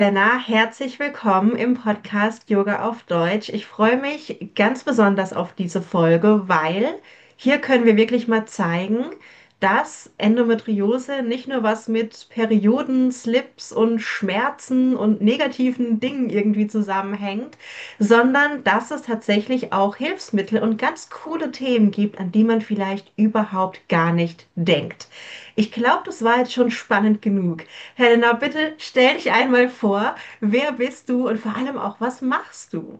Lena, herzlich willkommen im Podcast Yoga auf Deutsch. Ich freue mich ganz besonders auf diese Folge, weil hier können wir wirklich mal zeigen, dass Endometriose nicht nur was mit Perioden, Slips und Schmerzen und negativen Dingen irgendwie zusammenhängt, sondern dass es tatsächlich auch Hilfsmittel und ganz coole Themen gibt, an die man vielleicht überhaupt gar nicht denkt. Ich glaube, das war jetzt schon spannend genug. Helena, bitte stell dich einmal vor. Wer bist du und vor allem auch, was machst du?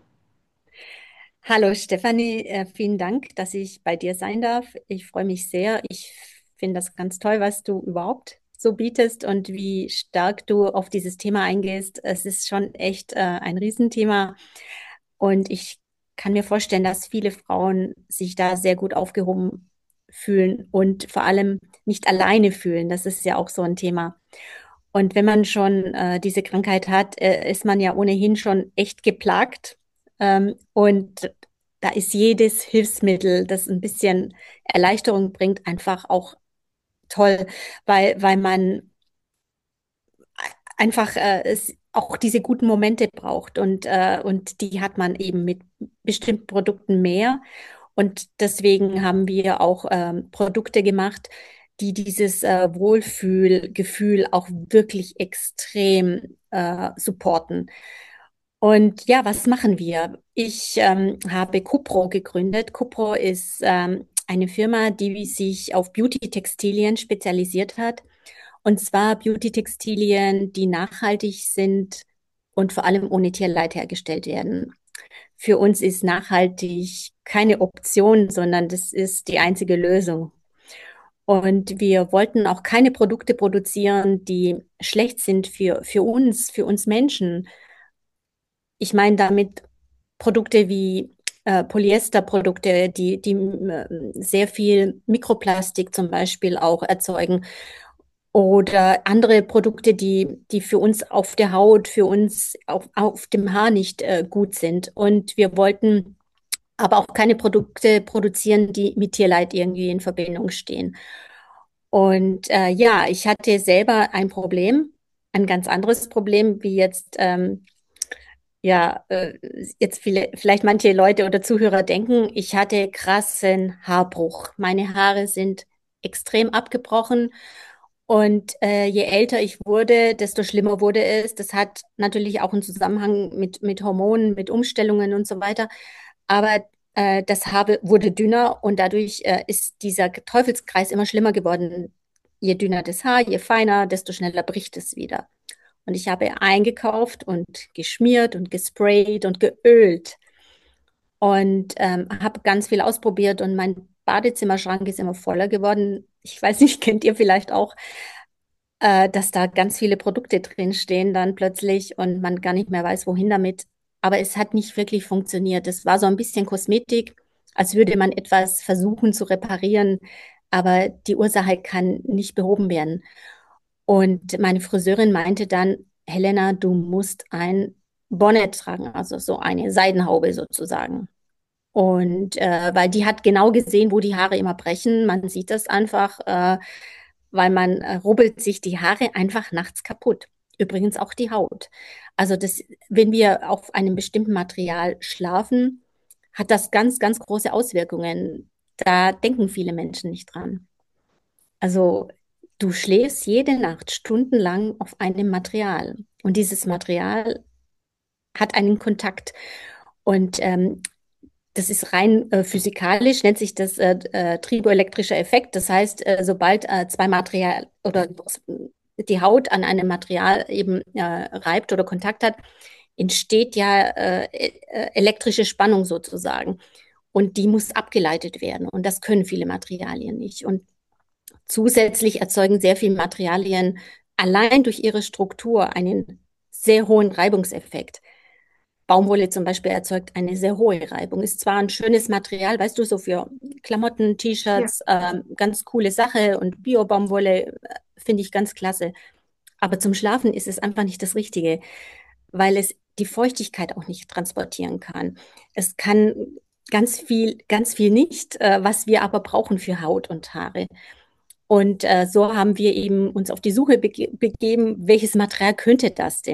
Hallo Stefanie, vielen Dank, dass ich bei dir sein darf. Ich freue mich sehr. Ich finde das ganz toll, was du überhaupt so bietest und wie stark du auf dieses Thema eingehst. Es ist schon echt ein Riesenthema und ich kann mir vorstellen, dass viele Frauen sich da sehr gut aufgehoben fühlen und vor allem nicht alleine fühlen. Das ist ja auch so ein Thema. Und wenn man schon diese Krankheit hat, ist man ja ohnehin schon echt geplagt. Und da ist jedes Hilfsmittel, das ein bisschen Erleichterung bringt, einfach auch toll, weil man einfach auch diese guten Momente braucht. Und die hat man eben mit bestimmten Produkten mehr. Und deswegen haben wir auch Produkte gemacht, die dieses Wohlfühlgefühl auch wirklich extrem supporten. Und ja, was machen wir? Ich habe Cupro gegründet. Cupro ist eine Firma, die sich auf Beauty-Textilien spezialisiert hat. Und zwar Beauty-Textilien, die nachhaltig sind und vor allem ohne Tierleid hergestellt werden. Für uns ist nachhaltig keine Option, sondern das ist die einzige Lösung. Und wir wollten auch keine Produkte produzieren, die schlecht sind für uns Menschen. Ich meine damit Produkte wie Polyesterprodukte, die sehr viel Mikroplastik zum Beispiel auch erzeugen. Oder andere Produkte, die für uns auf der Haut, für uns auf dem Haar nicht gut sind. Und wir wollten aber auch keine Produkte produzieren, die mit Tierleid irgendwie in Verbindung stehen. Und ja, ich hatte selber ein Problem, ein ganz anderes Problem, wie jetzt ja, jetzt vielleicht manche Leute oder Zuhörer denken, ich hatte krassen Haarbruch. Meine Haare sind extrem abgebrochen und je älter ich wurde, desto schlimmer wurde es. Das hat natürlich auch einen Zusammenhang mit Hormonen, mit Umstellungen und so weiter. Aber das wurde dünner und dadurch ist dieser Teufelskreis immer schlimmer geworden. Je dünner das Haar, je feiner, desto schneller bricht es wieder. Und ich habe eingekauft und geschmiert und gesprayt und geölt und habe ganz viel ausprobiert und mein Badezimmerschrank ist immer voller geworden. Ich weiß nicht, kennt ihr vielleicht auch, dass da ganz viele Produkte drin stehen dann plötzlich und man gar nicht mehr weiß, wohin damit. Aber es hat nicht wirklich funktioniert. Es war so ein bisschen Kosmetik, als würde man etwas versuchen zu reparieren, aber die Ursache kann nicht behoben werden. Und meine Friseurin meinte dann, Helena, du musst ein Bonnet tragen, also so eine Seidenhaube sozusagen. Und weil die hat genau gesehen, wo die Haare immer brechen. Man sieht das einfach, weil man rubbelt sich die Haare einfach nachts kaputt. Übrigens auch die Haut. Also das, wenn wir auf einem bestimmten Material schlafen, hat das ganz, ganz große Auswirkungen. Da denken viele Menschen nicht dran. Also du schläfst jede Nacht stundenlang auf einem Material und dieses Material hat einen Kontakt. Und das ist rein physikalisch, nennt sich das triboelektrischer Effekt. Das heißt, sobald zwei Material oder die Haut an einem Material eben reibt oder Kontakt hat, entsteht ja elektrische Spannung sozusagen. Und die muss abgeleitet werden. Und das können viele Materialien nicht. Und zusätzlich erzeugen sehr viele Materialien allein durch ihre Struktur einen sehr hohen Reibungseffekt. Baumwolle zum Beispiel erzeugt eine sehr hohe Reibung. Ist zwar ein schönes Material, weißt du, so für Klamotten, Ja. T-Shirts, ganz coole Sache und Bio-Baumwolle finde ich ganz klasse. Aber zum Schlafen ist es einfach nicht das Richtige, weil es die Feuchtigkeit auch nicht transportieren kann. Es kann ganz viel nicht, was wir aber brauchen für Haut und Haare. Und so haben wir eben uns auf die Suche begeben, welches Material könnte das denn?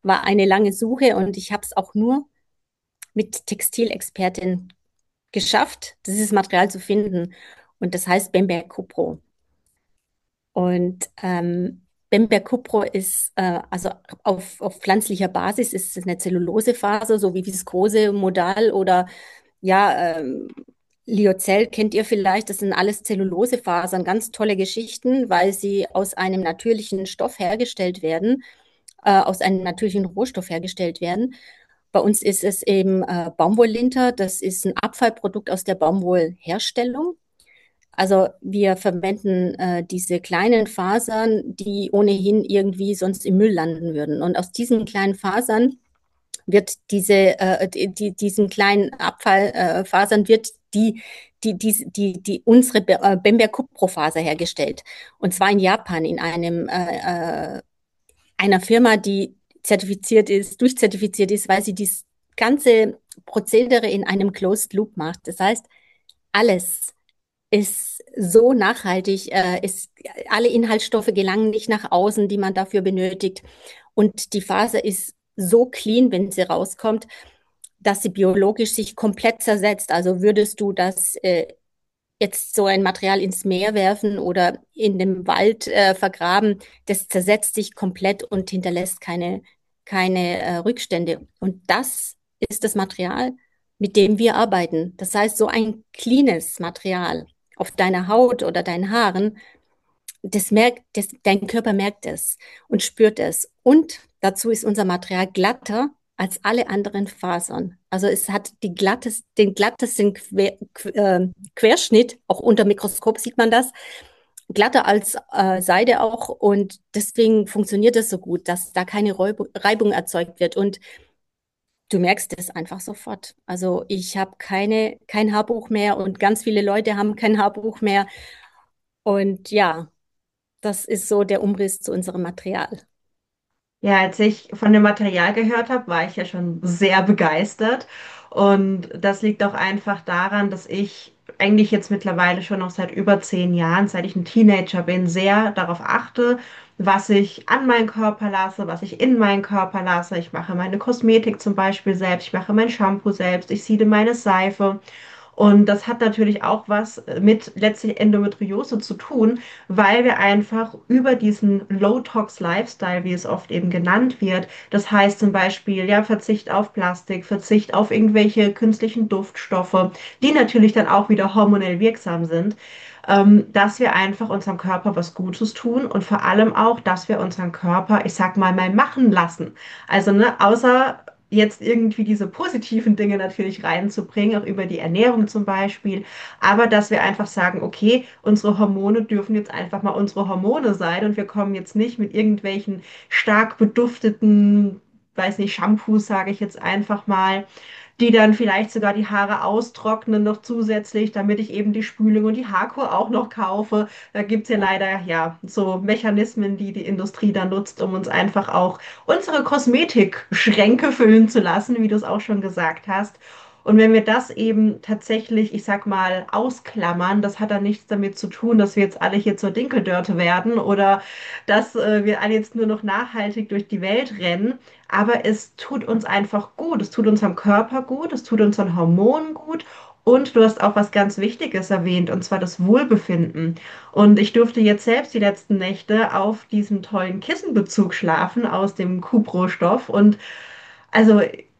war eine lange Suche und ich habe es auch nur mit Textilexpertin geschafft, dieses Material zu finden. Und das heißt Bemberg Cupro. Und Bemberg Cupro ist, also auf pflanzlicher Basis ist es eine Zellulosefaser, so wie Viskose, Modal oder ja, Lyocell kennt ihr vielleicht. Das sind alles Zellulosefasern, ganz tolle Geschichten, weil sie aus einem natürlichen Stoff hergestellt werden, aus einem natürlichen Rohstoff hergestellt werden. Bei uns ist es eben Baumwolllinter. Das ist ein Abfallprodukt aus der Baumwollherstellung. Also wir verwenden diese kleinen Fasern, die ohnehin irgendwie sonst im Müll landen würden. Und aus diesen kleinen Fasern wird diesen kleinen Abfallfasern wird unsere Bemberg Cuprofaser hergestellt. Und zwar in Japan in einer Firma, die durchzertifiziert ist, weil sie das ganze Prozedere in einem Closed Loop macht. Das heißt, alles ist so nachhaltig, alle Inhaltsstoffe gelangen nicht nach außen, die man dafür benötigt. Und die Faser ist so clean, wenn sie rauskommt, dass sie biologisch sich komplett zersetzt. Also würdest du das jetzt so ein Material ins Meer werfen oder in dem Wald vergraben, das zersetzt sich komplett und hinterlässt keine Rückstände. Und das ist das Material, mit dem wir arbeiten. Das heißt, so ein cleanes Material auf deiner Haut oder deinen Haaren, dein Körper merkt es und spürt es. Und dazu ist unser Material glatter als alle anderen Fasern. Also es hat den glattesten Querschnitt, auch unter Mikroskop sieht man das, glatter als Seide auch. Und deswegen funktioniert es so gut, dass da keine Reibung erzeugt wird. Und du merkst es einfach sofort. Also ich habe kein Haarbuch mehr und ganz viele Leute haben kein Haarbuch mehr. Und ja, das ist so der Umriss zu unserem Material. Ja, als ich von dem Material gehört habe, war ich ja schon sehr begeistert. Und das liegt auch einfach daran, dass ich eigentlich jetzt mittlerweile schon noch seit über 10 Jahren, seit ich ein Teenager bin, sehr darauf achte, was ich an meinen Körper lasse, was ich in meinen Körper lasse. Ich mache meine Kosmetik zum Beispiel selbst, ich mache mein Shampoo selbst, ich siede meine Seife. Und das hat natürlich auch was mit letztlich Endometriose zu tun, weil wir einfach über diesen Low-Tox-Lifestyle, wie es oft eben genannt wird, das heißt zum Beispiel ja Verzicht auf Plastik, Verzicht auf irgendwelche künstlichen Duftstoffe, die natürlich dann auch wieder hormonell wirksam sind, dass wir einfach unserem Körper was Gutes tun und vor allem auch, dass wir unseren Körper, ich sag mal machen lassen. Also ne, außer jetzt irgendwie diese positiven Dinge natürlich reinzubringen, auch über die Ernährung zum Beispiel, aber dass wir einfach sagen, okay, unsere Hormone dürfen jetzt einfach mal unsere Hormone sein und wir kommen jetzt nicht mit irgendwelchen stark bedufteten, weiß nicht, Shampoos, sage ich jetzt einfach mal, die dann vielleicht sogar die Haare austrocknen noch zusätzlich, damit ich eben die Spülung und die Haarkur auch noch kaufe. Da gibt es ja leider ja so Mechanismen, die die Industrie dann nutzt, um uns einfach auch unsere Kosmetikschränke füllen zu lassen, wie du es auch schon gesagt hast. Und wenn wir das eben tatsächlich, ich sag mal, ausklammern, das hat dann nichts damit zu tun, dass wir jetzt alle hier zur Dinkeldörte werden oder dass wir alle jetzt nur noch nachhaltig durch die Welt rennen. Aber es tut uns einfach gut. Es tut unserem Körper gut, es tut unseren Hormonen gut. Und du hast auch was ganz Wichtiges erwähnt, und zwar das Wohlbefinden. Und ich durfte jetzt selbst die letzten Nächte auf diesem tollen Kissenbezug schlafen aus dem Cupro-Stoff. Und also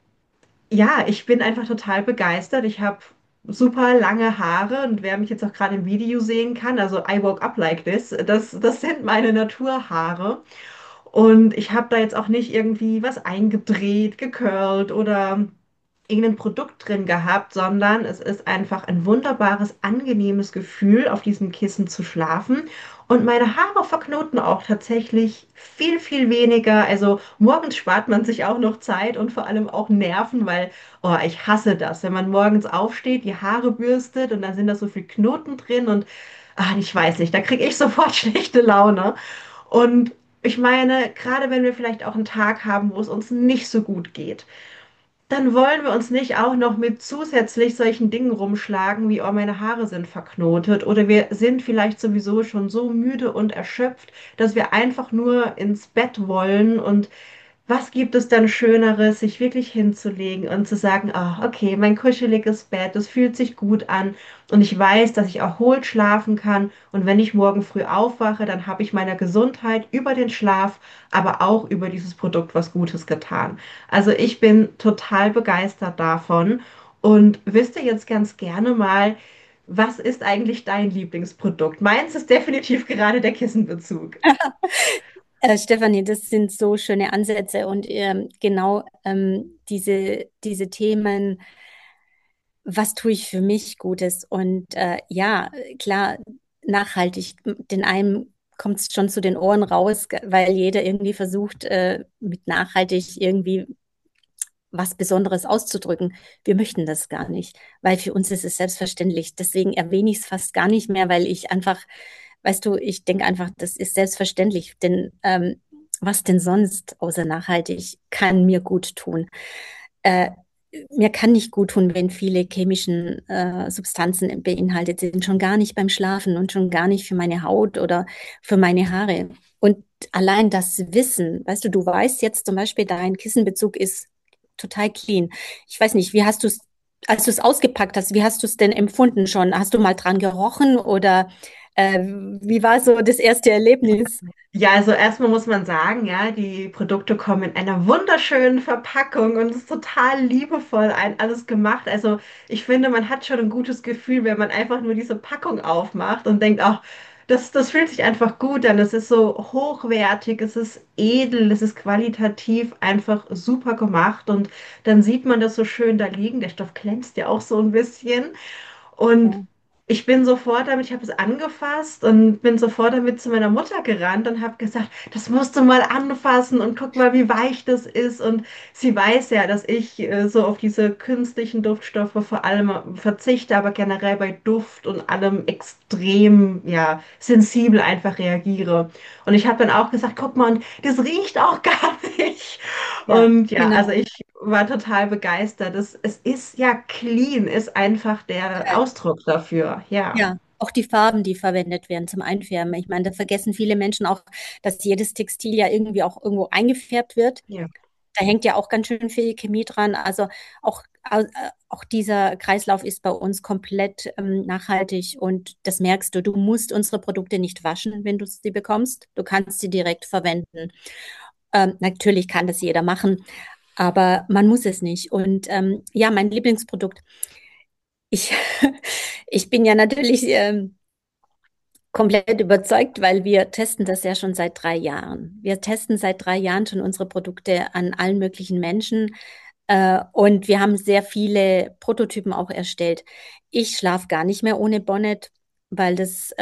ja, ich bin einfach total begeistert. Ich habe super lange Haare und wer mich jetzt auch gerade im Video sehen kann, also I woke up like this, das sind meine Naturhaare. Und ich habe da jetzt auch nicht irgendwie was eingedreht, gecurlt oder irgendein Produkt drin gehabt, sondern es ist einfach ein wunderbares, angenehmes Gefühl, auf diesem Kissen zu schlafen. Und meine Haare verknoten auch tatsächlich viel, viel weniger. Also morgens spart man sich auch noch Zeit und vor allem auch Nerven, weil, oh, ich hasse das, wenn man morgens aufsteht, die Haare bürstet und dann sind da so viel Knoten drin und ich weiß nicht, da kriege ich sofort schlechte Laune. Und ich meine, gerade wenn wir vielleicht auch einen Tag haben, wo es uns nicht so gut geht, dann wollen wir uns nicht auch noch mit zusätzlich solchen Dingen rumschlagen, wie, oh, meine Haare sind verknotet oder wir sind vielleicht sowieso schon so müde und erschöpft, dass wir einfach nur ins Bett wollen und was gibt es dann Schöneres, sich wirklich hinzulegen und zu sagen, ah, okay, mein kuscheliges Bett, das fühlt sich gut an und ich weiß, dass ich erholt schlafen kann und wenn ich morgen früh aufwache, dann habe ich meiner Gesundheit über den Schlaf, aber auch über dieses Produkt was Gutes getan. Also ich bin total begeistert davon und wüsste jetzt ganz gerne mal, was ist eigentlich dein Lieblingsprodukt? Meins ist definitiv gerade der Kissenbezug. Stefanie, das sind so schöne Ansätze und genau diese Themen, was tue ich für mich Gutes? Und ja, klar, nachhaltig, den einen kommt es schon zu den Ohren raus, weil jeder irgendwie versucht, mit nachhaltig irgendwie was Besonderes auszudrücken. Wir möchten das gar nicht, weil für uns ist es selbstverständlich. Deswegen erwähne ich es fast gar nicht mehr, weil ich einfach, weißt du, ich denke einfach, das ist selbstverständlich. Denn was denn sonst außer nachhaltig kann mir gut tun? Äh, Mir kann nicht gut tun, wenn viele chemischen Substanzen beinhaltet sind, schon gar nicht beim Schlafen und schon gar nicht für meine Haut oder für meine Haare. Und allein das Wissen, weißt du, du weißt jetzt zum Beispiel, dein Kissenbezug ist total clean. Ich weiß nicht, wie hast du es, als du es ausgepackt hast, wie hast du es denn empfunden schon? Hast du mal dran gerochen oder wie war so das erste Erlebnis? Ja, also erstmal muss man sagen, ja, die Produkte kommen in einer wunderschönen Verpackung und es ist total liebevoll alles gemacht. Also ich finde, man hat schon ein gutes Gefühl, wenn man einfach nur diese Packung aufmacht und denkt, ach, das fühlt sich einfach gut an. Es ist so hochwertig, es ist edel, es ist qualitativ einfach super gemacht und dann sieht man das so schön da liegen. Der Stoff glänzt ja auch so ein bisschen. Und Ja, ich bin sofort damit, ich habe es angefasst und bin sofort damit zu meiner Mutter gerannt und habe gesagt, das musst du mal anfassen und guck mal, wie weich das ist. Und sie weiß ja, dass ich so auf diese künstlichen Duftstoffe vor allem verzichte, aber generell bei Duft und allem extrem, ja, sensibel einfach reagiere. Und ich habe dann auch gesagt, guck mal, und das riecht auch gar nicht. ja, Und ja, also genau. ich war total begeistert. Es ist ja clean, ist einfach der Ausdruck dafür. Ja, Ja, auch die Farben, die verwendet werden zum Einfärben. Ich meine, da vergessen viele Menschen auch, dass jedes Textil ja irgendwie auch irgendwo eingefärbt wird. ja, Da hängt ja auch ganz schön viel Chemie dran. Also auch dieser Kreislauf ist bei uns komplett nachhaltig und das merkst du. Du musst unsere Produkte nicht waschen, wenn du sie bekommst. Du kannst sie direkt verwenden. Natürlich kann das jeder machen, aber man muss es nicht. Und ja, mein Lieblingsprodukt. Ich, ich bin ja natürlich komplett überzeugt, weil wir testen das ja schon seit 3 Jahren. Wir testen seit 3 Jahren schon unsere Produkte an allen möglichen Menschen und wir haben sehr viele Prototypen auch erstellt. Ich schlafe gar nicht mehr ohne Bonnet, weil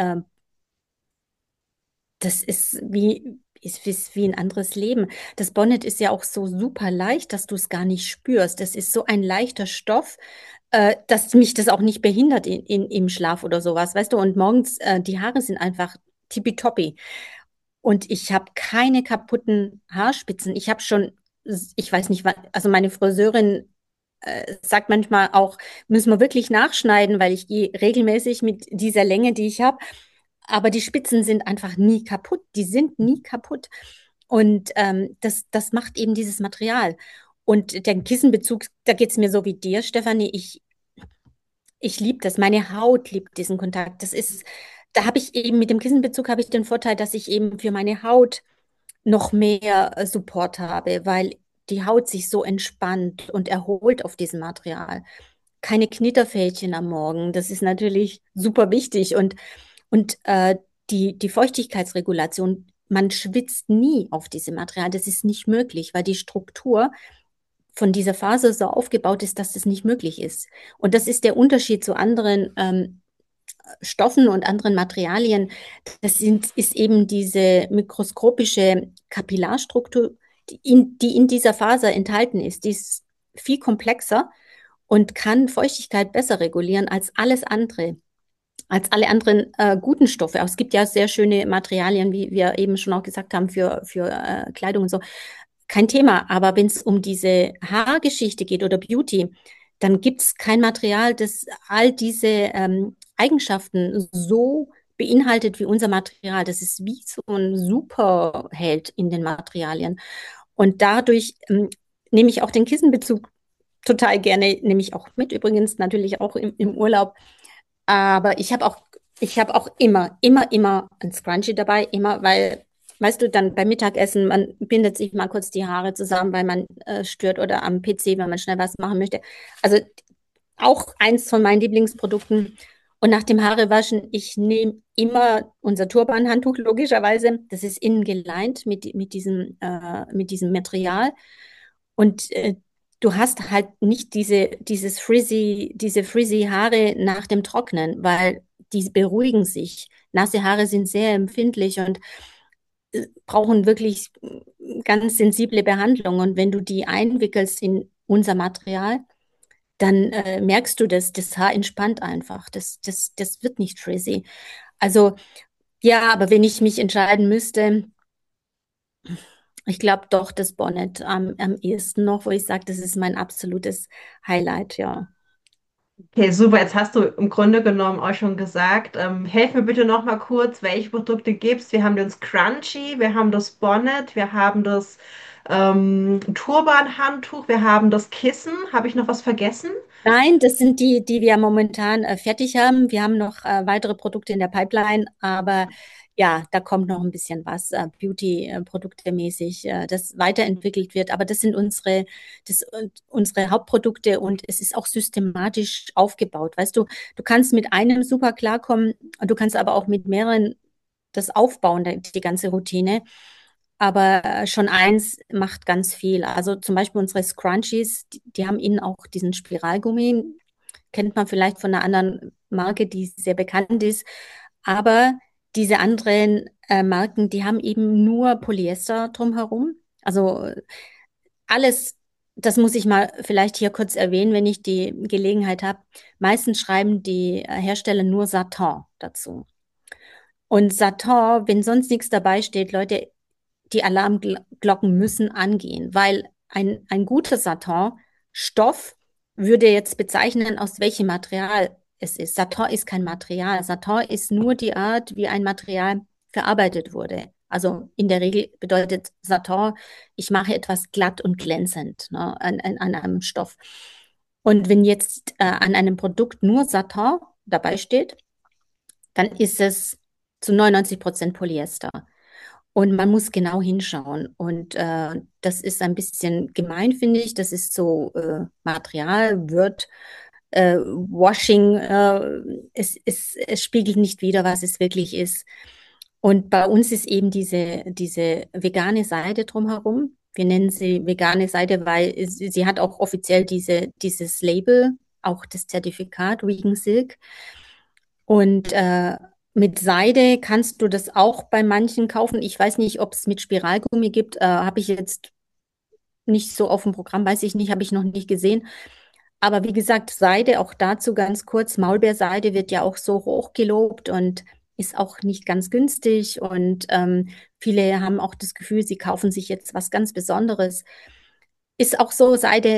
das ist wie ein anderes Leben. Das Bonnet ist ja auch so super leicht, dass du es gar nicht spürst. Das ist so ein leichter Stoff, dass mich das auch nicht behindert im Schlaf oder sowas, weißt du? Und morgens, die Haare sind einfach tippitoppi. Und ich habe keine kaputten Haarspitzen. Ich habe schon, ich weiß nicht, wann, also meine Friseurin sagt manchmal auch, müssen wir wirklich nachschneiden, weil ich gehe regelmäßig mit dieser Länge, die ich habe. Aber die Spitzen sind einfach nie kaputt. Die sind nie kaputt. Und das macht eben dieses Material. Und der Kissenbezug, da geht es mir so wie dir, Stefanie. Ich liebe das. Meine Haut liebt diesen Kontakt. Da habe ich eben mit dem Kissenbezug habe ich den Vorteil, dass ich eben für meine Haut noch mehr Support habe, weil die Haut sich so entspannt und erholt auf diesem Material. Keine Knitterfältchen am Morgen. Das ist natürlich super wichtig. Und die Feuchtigkeitsregulation, man schwitzt nie auf diesem Material. Das ist nicht möglich, weil die Struktur von dieser Faser so aufgebaut ist, dass das nicht möglich ist. Und das ist der Unterschied zu anderen Stoffen und anderen Materialien. Ist eben diese mikroskopische Kapillarstruktur, die in dieser Faser enthalten ist. Die ist viel komplexer und kann Feuchtigkeit besser regulieren als alles andere, als alle anderen guten Stoffe. Auch es gibt ja sehr schöne Materialien, wie wir eben schon auch gesagt haben, für Kleidung und so. Kein Thema, aber wenn es um diese Haargeschichte geht oder Beauty, dann gibt es kein Material, das all diese Eigenschaften so beinhaltet wie unser Material. Das ist wie so ein Superheld in den Materialien. Und dadurch nehme ich auch den Kissenbezug total gerne, nehme ich auch mit, übrigens natürlich auch im Urlaub. Aber ich habe auch immer ein Scrunchie dabei, immer, weil, weißt du, dann beim Mittagessen, man bindet sich mal kurz die Haare zusammen, weil man stört oder am PC, wenn man schnell was machen möchte. Also auch eins von meinen Lieblingsprodukten. Und nach dem Haarewaschen, ich nehme immer unser Turbanhandtuch, logischerweise. Das ist innen geleint mit diesem Material. Und du hast halt nicht diese frizzy Haare nach dem Trocknen, weil die beruhigen sich. Nasse Haare sind sehr empfindlich und brauchen wirklich ganz sensible Behandlung. Und wenn du die einwickelst in unser Material, dann merkst du das Haar entspannt einfach. Das wird nicht frizzy. Also ja, aber wenn ich mich entscheiden müsste, ich glaube doch das Bonnet am ehesten noch, wo ich sage, das ist mein absolutes Highlight, ja. Okay, super. Jetzt hast du im Grunde genommen auch schon gesagt, helf mir bitte noch mal kurz, welche Produkte gibt's. Wir haben den Scrunchie, wir haben das Bonnet, wir haben das Turban-Handtuch, wir haben das Kissen. Habe ich noch was vergessen? Nein, das sind die wir momentan fertig haben. Wir haben noch weitere Produkte in der Pipeline, aber ja, da kommt noch ein bisschen was, Beauty-Produkte mäßig, das weiterentwickelt wird. Aber unsere Hauptprodukte und es ist auch systematisch aufgebaut. Weißt du, du kannst mit einem super klarkommen und du kannst aber auch mit mehreren das aufbauen, die ganze Routine. Aber schon eins macht ganz viel. Also zum Beispiel unsere Scrunchies, die haben innen auch diesen Spiralgummi. Kennt man vielleicht von einer anderen Marke, die sehr bekannt ist. Aber diese anderen Marken, die haben eben nur Polyester drumherum. Also alles, das muss ich mal vielleicht hier kurz erwähnen, wenn ich die Gelegenheit habe. Meistens schreiben die Hersteller nur Satin dazu. Und Satin, wenn sonst nichts dabei steht, Leute, die Alarmglocken müssen angehen, weil ein guter Satin-Stoff würde jetzt bezeichnen, aus welchem Material es ist. Satin ist kein Material. Satin ist nur die Art, wie ein Material verarbeitet wurde. Also in der Regel bedeutet Satin, ich mache etwas glatt und glänzend, ne, an einem Stoff. Und wenn jetzt an einem Produkt nur Satin dabei steht, dann ist es zu 99% Polyester. Und man muss genau hinschauen. Und das ist ein bisschen gemein, finde ich. Das ist so Material, wird Washing. Es spiegelt nicht wider, was es wirklich ist. Und bei uns ist eben diese vegane Seide drumherum. Wir nennen sie vegane Seide, weil sie hat auch offiziell dieses Label, auch das Zertifikat Vegan Silk. Und mit Seide kannst du das auch bei manchen kaufen. Ich weiß nicht, ob es mit Spiralgummi gibt. Habe ich jetzt nicht so auf dem Programm, weiß ich nicht, habe ich noch nicht gesehen. Aber wie gesagt, Seide, auch dazu ganz kurz, Maulbeerseide wird ja auch so hoch gelobt und ist auch nicht ganz günstig. Und viele haben auch das Gefühl, sie kaufen sich jetzt was ganz Besonderes. Ist auch so,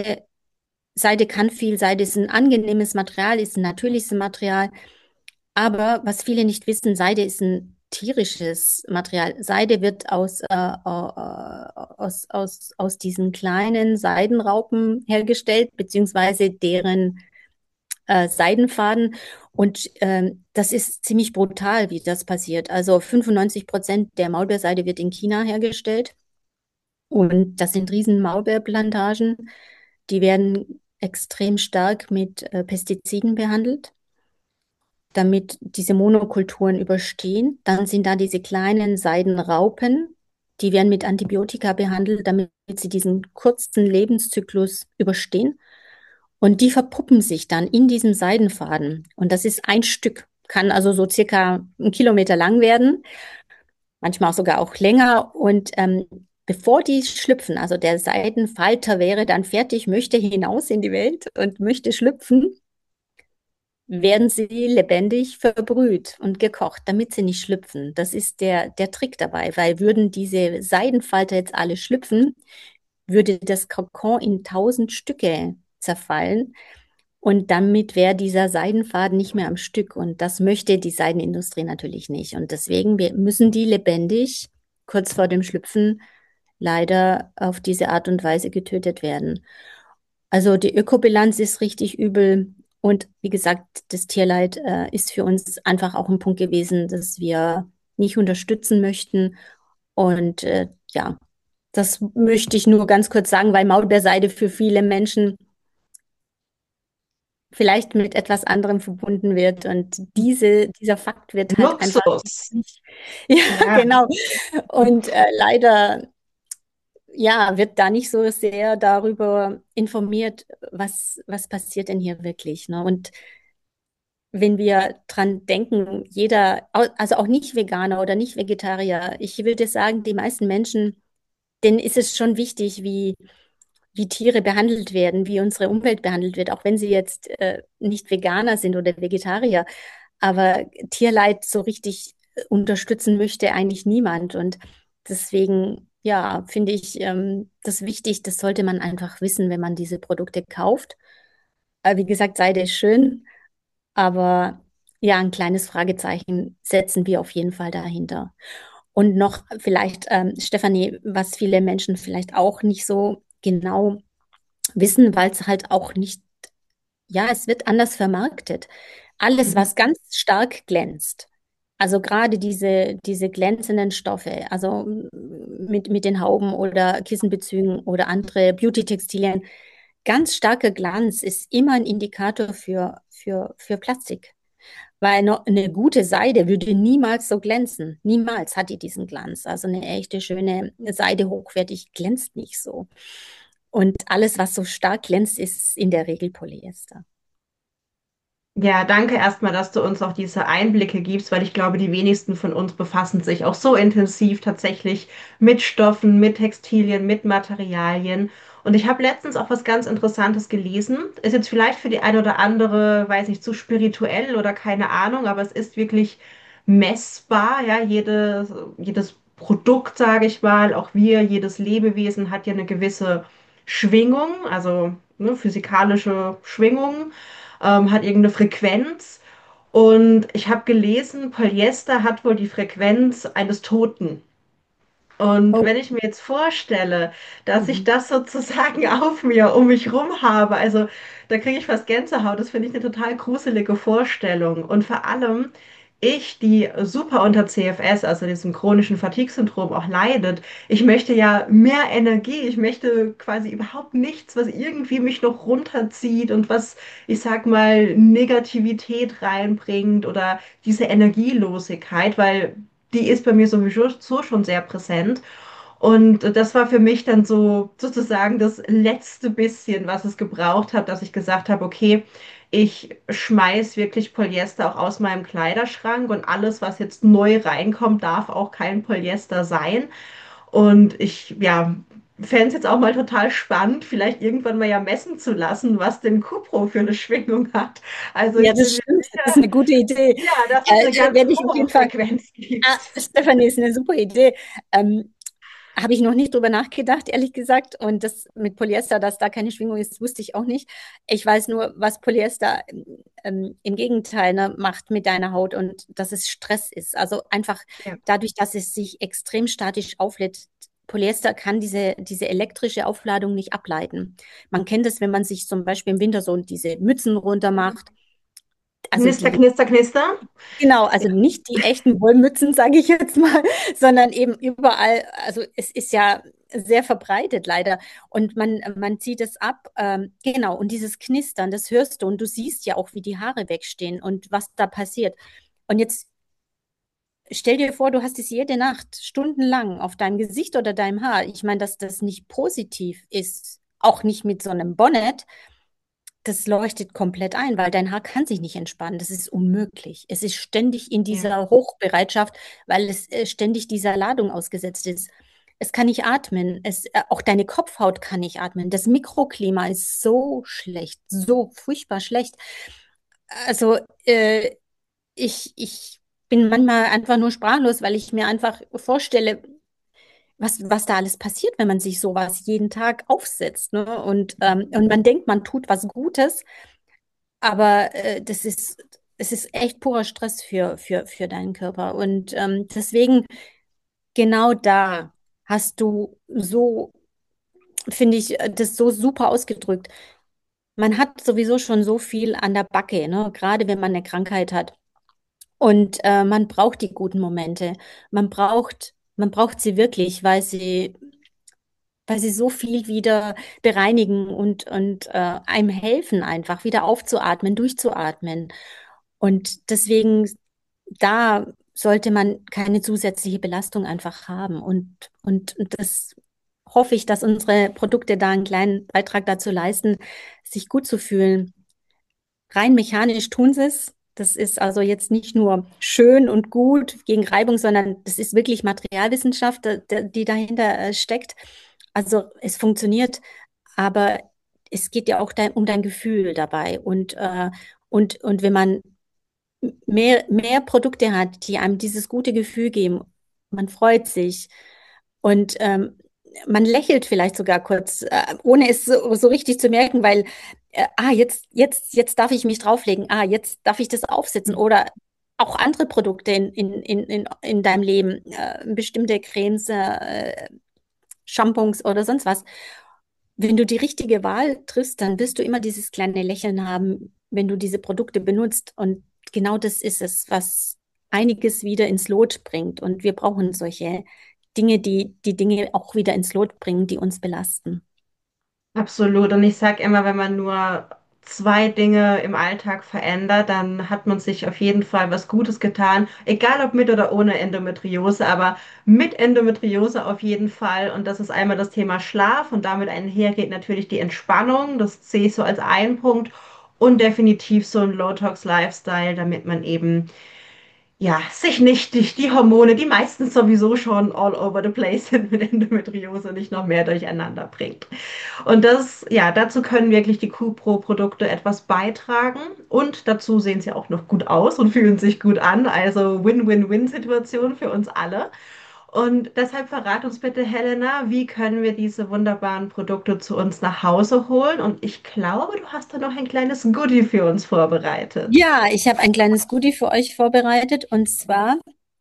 Seide kann viel, Seide ist ein angenehmes Material, ist ein natürliches Material. Aber was viele nicht wissen, Seide ist ein tierisches Material. Seide wird aus diesen kleinen Seidenraupen hergestellt, beziehungsweise deren Seidenfaden. Und das ist ziemlich brutal, wie das passiert. Also 95% der Maulbeerseide wird in China hergestellt. Und das sind riesen Maulbeerplantagen. Die werden extrem stark mit Pestiziden behandelt, damit diese Monokulturen überstehen. Dann sind da diese kleinen Seidenraupen, die werden mit Antibiotika behandelt, damit sie diesen kurzen Lebenszyklus überstehen. Und die verpuppen sich dann in diesem Seidenfaden. Und das ist ein Stück, kann also so circa 1 Kilometer lang werden, manchmal sogar auch länger. Und bevor die schlüpfen, also der Seidenfalter wäre dann fertig, möchte hinaus in die Welt und möchte schlüpfen, werden sie lebendig verbrüht und gekocht, damit sie nicht schlüpfen. Das ist der Trick dabei, weil würden diese Seidenfalter jetzt alle schlüpfen, würde das Kokon in 1000 Stücke zerfallen und damit wäre dieser Seidenfaden nicht mehr am Stück und das möchte die Seidenindustrie natürlich nicht und deswegen müssen die lebendig kurz vor dem Schlüpfen leider auf diese Art und Weise getötet werden. Also die Ökobilanz ist richtig übel und wie gesagt, das Tierleid ist für uns einfach auch ein Punkt gewesen, dass wir nicht unterstützen möchten. Und ja, das möchte ich nur ganz kurz sagen, weil Maulbeerseide für viele Menschen vielleicht mit etwas anderem verbunden wird. Und dieser Fakt wird halt einfach Luxus. nicht. Ja, Ja. genau. Und leider, ja, wird da nicht so sehr darüber informiert, was passiert denn hier wirklich, ne? Und wenn wir dran denken, jeder, also auch nicht Veganer oder nicht Vegetarier, ich würde sagen, die meisten Menschen, denen ist es schon wichtig, wie Tiere behandelt werden, wie unsere Umwelt behandelt wird, auch wenn sie jetzt nicht Veganer sind oder Vegetarier. Aber Tierleid so richtig unterstützen möchte eigentlich niemand. Und deswegen, ja, finde ich das wichtig, das sollte man einfach wissen, wenn man diese Produkte kauft. Wie gesagt, Seide ist schön, aber ja, ein kleines Fragezeichen setzen wir auf jeden Fall dahinter. Und noch vielleicht, Stefanie, was viele Menschen vielleicht auch nicht so genau wissen, weil es halt auch nicht, ja, es wird anders vermarktet. Alles, Mhm. was ganz stark glänzt, also gerade diese glänzenden Stoffe, also mit den Hauben oder Kissenbezügen oder andere Beauty-Textilien, ganz starker Glanz ist immer ein Indikator für Plastik. Weil eine gute Seide würde niemals so glänzen. Niemals hat die diesen Glanz. Also eine echte, schöne Seide, hochwertig, glänzt nicht so. Und alles, was so stark glänzt, ist in der Regel Polyester. Ja, danke erstmal, dass du uns auch diese Einblicke gibst, weil ich glaube, die wenigsten von uns befassen sich auch so intensiv tatsächlich mit Stoffen, mit Textilien, mit Materialien. Und ich habe letztens auch was ganz Interessantes gelesen. Ist jetzt vielleicht für die eine oder andere, weiß nicht, zu spirituell oder keine Ahnung, aber es ist wirklich messbar. Ja, jedes Produkt, sage ich mal, auch wir, jedes Lebewesen hat ja eine gewisse Schwingung, also ne, physikalische Schwingung, hat irgendeine Frequenz. Und ich habe gelesen, Polyester hat wohl die Frequenz eines Toten. Und Oh. wenn ich mir jetzt vorstelle, dass ich Mhm. das sozusagen auf mir, um mich rum habe, also da kriege ich fast Gänsehaut, das finde ich eine total gruselige Vorstellung. Und vor allem ich, die super unter CFS, also diesem chronischen Fatigue-Syndrom auch leidet, ich möchte ja mehr Energie, ich möchte quasi überhaupt nichts, was irgendwie mich noch runterzieht und was, ich sag mal, Negativität reinbringt oder diese Energielosigkeit, weil die ist bei mir sowieso so schon sehr präsent. Und das war für mich dann so sozusagen das letzte bisschen, was es gebraucht hat, dass ich gesagt habe, okay, ich schmeiß wirklich Polyester auch aus meinem Kleiderschrank und alles, was jetzt neu reinkommt, darf auch kein Polyester sein. Und ich, ja, fände es jetzt auch mal total spannend, vielleicht irgendwann mal ja messen zu lassen, was denn Cupro für eine Schwingung hat. Also Ja, ich das bin mir stimmt. Das ist sicher, eine gute Idee. ja, dass es eine ganz Werde ich auf hohe jeden Fall. Frequenz Ah, gibt. Stefanie, ist eine super Idee. Habe ich noch nicht drüber nachgedacht, ehrlich gesagt. Und das mit Polyester, dass da keine Schwingung ist, wusste ich auch nicht. Ich weiß nur, was Polyester im Gegenteil, ne, macht mit deiner Haut und dass es Stress ist. Also einfach Ja. dadurch, dass es sich extrem statisch auflädt. Polyester kann diese elektrische Aufladung nicht ableiten. Man kennt es, wenn man sich zum Beispiel im Winter so diese Mützen runter macht. Also Knister, die knister, knister. Genau, Ja. also nicht die echten Wollmützen, sage ich jetzt mal, sondern eben überall, also es ist ja sehr verbreitet leider und man zieht es ab, genau, und dieses Knistern, das hörst du und du siehst ja auch, wie die Haare wegstehen und was da passiert. Und jetzt stell dir vor, du hast es jede Nacht stundenlang auf deinem Gesicht oder deinem Haar. Ich meine, dass das nicht positiv ist, auch nicht mit so einem Bonnet, das leuchtet komplett ein, weil dein Haar kann sich nicht entspannen. Das ist unmöglich. Es ist ständig in Ja. dieser Hochbereitschaft, weil es ständig dieser Ladung ausgesetzt ist. Es kann nicht atmen. Auch deine Kopfhaut kann nicht atmen. Das Mikroklima ist so schlecht, so furchtbar schlecht. Also ich bin manchmal einfach nur sprachlos, weil ich mir einfach vorstelle, was da alles passiert, wenn man sich sowas jeden Tag aufsetzt. Ne? Und man denkt, man tut was Gutes. Aber es ist echt purer Stress für deinen Körper. Und deswegen genau da hast du so, finde ich, das so super ausgedrückt. Man hat sowieso schon so viel an der Backe, ne? Gerade wenn man eine Krankheit hat. Und man braucht die guten Momente. Man braucht sie wirklich, weil sie so viel wieder bereinigen und einem helfen, einfach wieder aufzuatmen, durchzuatmen. Und deswegen, da sollte man keine zusätzliche Belastung einfach haben. Und das hoffe ich, dass unsere Produkte da einen kleinen Beitrag dazu leisten, sich gut zu fühlen. Rein mechanisch tun sie es. Das ist also jetzt nicht nur schön und gut gegen Reibung, sondern das ist wirklich Materialwissenschaft, die dahinter steckt. Also es funktioniert, aber es geht ja auch um dein Gefühl dabei. Und wenn man mehr Produkte hat, die einem dieses gute Gefühl geben, man freut sich und man lächelt vielleicht sogar kurz, ohne es so richtig zu merken, weil, jetzt darf ich mich drauflegen, jetzt darf ich das aufsetzen oder auch andere Produkte in deinem Leben, bestimmte Cremes, Shampoos oder sonst was. Wenn du die richtige Wahl triffst, dann wirst du immer dieses kleine Lächeln haben, wenn du diese Produkte benutzt. Und genau das ist es, was einiges wieder ins Lot bringt. Und wir brauchen solche Dinge, die die Dinge auch wieder ins Lot bringen, die uns belasten. Absolut. Und ich sage immer, wenn man nur zwei Dinge im Alltag verändert, dann hat man sich auf jeden Fall was Gutes getan. Egal ob mit oder ohne Endometriose, aber mit Endometriose auf jeden Fall. Und das ist einmal das Thema Schlaf und damit einhergeht natürlich die Entspannung. Das sehe ich so als einen Punkt. Und definitiv so ein Low-Tox-Lifestyle, damit man eben ja, sich nicht die Hormone, die meistens sowieso schon all over the place sind mit Endometriose, nicht noch mehr durcheinander bringt. Und das, ja, dazu können wirklich die Cupro-Produkte etwas beitragen. Und dazu sehen sie auch noch gut aus und fühlen sich gut an. Also Win-Win-Win-Situation für uns alle. Und deshalb verrat uns bitte, Helena, wie können wir diese wunderbaren Produkte zu uns nach Hause holen? Und ich glaube, du hast da noch ein kleines Goodie für uns vorbereitet. Ja, ich habe ein kleines Goodie für euch vorbereitet und zwar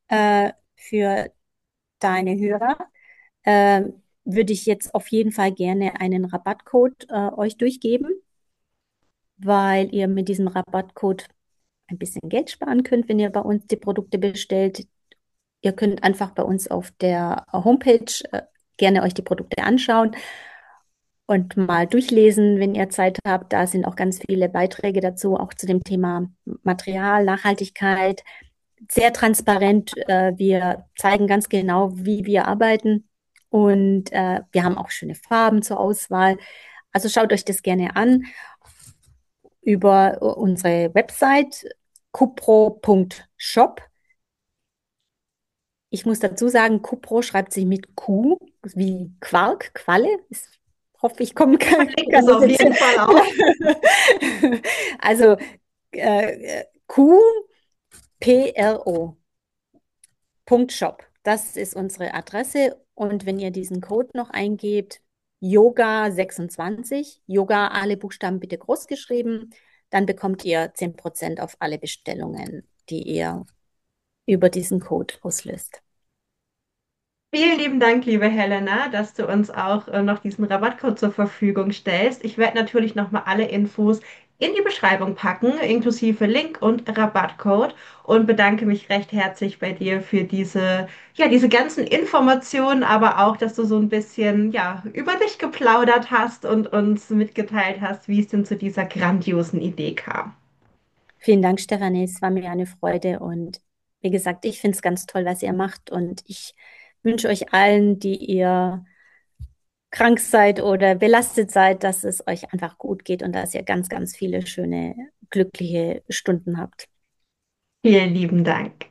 für deine Hörer äh, würde ich jetzt auf jeden Fall gerne einen Rabattcode euch durchgeben, weil ihr mit diesem Rabattcode ein bisschen Geld sparen könnt, wenn ihr bei uns die Produkte bestellt. Ihr könnt einfach bei uns auf der Homepage gerne euch die Produkte anschauen und mal durchlesen, wenn ihr Zeit habt. Da sind auch ganz viele Beiträge dazu, auch zu dem Thema Material, Nachhaltigkeit. Sehr transparent. Wir zeigen ganz genau, wie wir arbeiten. Und wir haben auch schöne Farben zur Auswahl. Also schaut euch das gerne an über unsere Website cupro.shop. Ich muss dazu sagen, Cupro schreibt sich mit Q, wie Quark, Qualle. Ich hoffe, ich komme kann Das das auf jetzt. jeden Fall auf. Also QPRO. Punkt Shop. Das ist unsere Adresse. Und wenn ihr diesen Code noch eingebt, Yoga 26, Yoga alle Buchstaben bitte groß geschrieben, dann bekommt ihr 10% auf alle Bestellungen, die ihr über diesen Code auslöst. Vielen lieben Dank, liebe Helena, dass du uns auch noch diesen Rabattcode zur Verfügung stellst. Ich werde natürlich nochmal alle Infos in die Beschreibung packen, inklusive Link und Rabattcode und bedanke mich recht herzlich bei dir für ja, diese ganzen Informationen, aber auch, dass du so ein bisschen, ja, über dich geplaudert hast und uns mitgeteilt hast, wie es denn zu dieser grandiosen Idee kam. Vielen Dank, Stefanie. Es war mir eine Freude. Und wie gesagt, ich finde es ganz toll, was ihr macht. Und ich wünsche euch allen, die ihr krank seid oder belastet seid, dass es euch einfach gut geht und dass ihr ganz, ganz viele schöne, glückliche Stunden habt. Vielen lieben Dank.